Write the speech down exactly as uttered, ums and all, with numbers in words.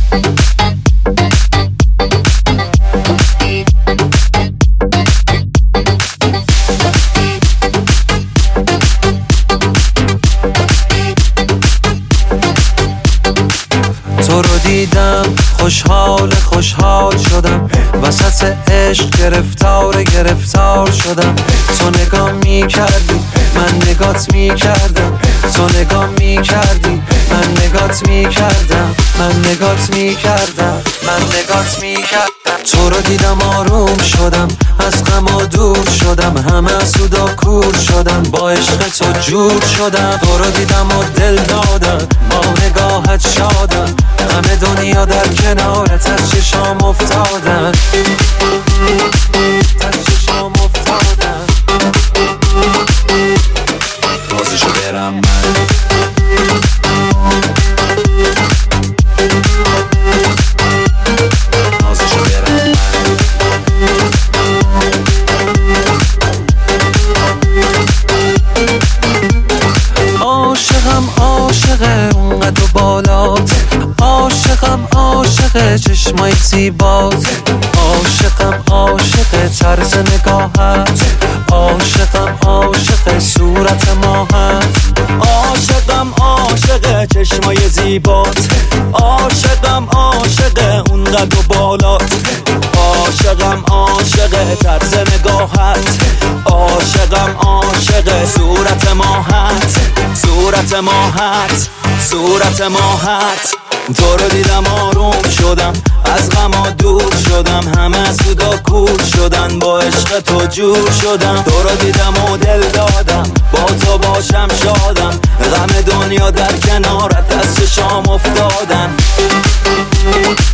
تو رو دیدم خوشحال خوشحال شدم، وسط عشق گرفتار گرفتار شدم. تو نگاه می کردی من نگات می کردم، تو نگاه می کردی من نگات می کردم، من نگات می کردم، من نگات می کردم. تو رو دیدم آروم شدم، از غم و دور شدم، همه سودا کور شدم، با عشق تو جور شدم. تو رو دیدم و دل دادم، با نگاهت شادم، همه دنیا در کنارت از چشام افتادن، از چشام افتادن. بازشو برم من، بازشو برم من. عاشقم عاشق اونقدر بالات، عاشقم عاشق چشمای زیبات، عاشقم عاشق طرز نگاهت، عاشقم عاشق صورت ماهت، عاشقم عاشق چشمای زیبات، عاشقم عاشق اونقدر بالات، عاشقم عاشق طرز نگاهت، عاشقم عاشق صورت ماهت، صورت ماهت، صورت ماهت. تو رو دیدم آروم شدم، از غم دور شدم، همه سودا کور شدن، با عشق تو جور شدم. تو رو دیدم و دل دادم، با تو باشم شادم، غم دنیا در کنارت از چشام افتادن.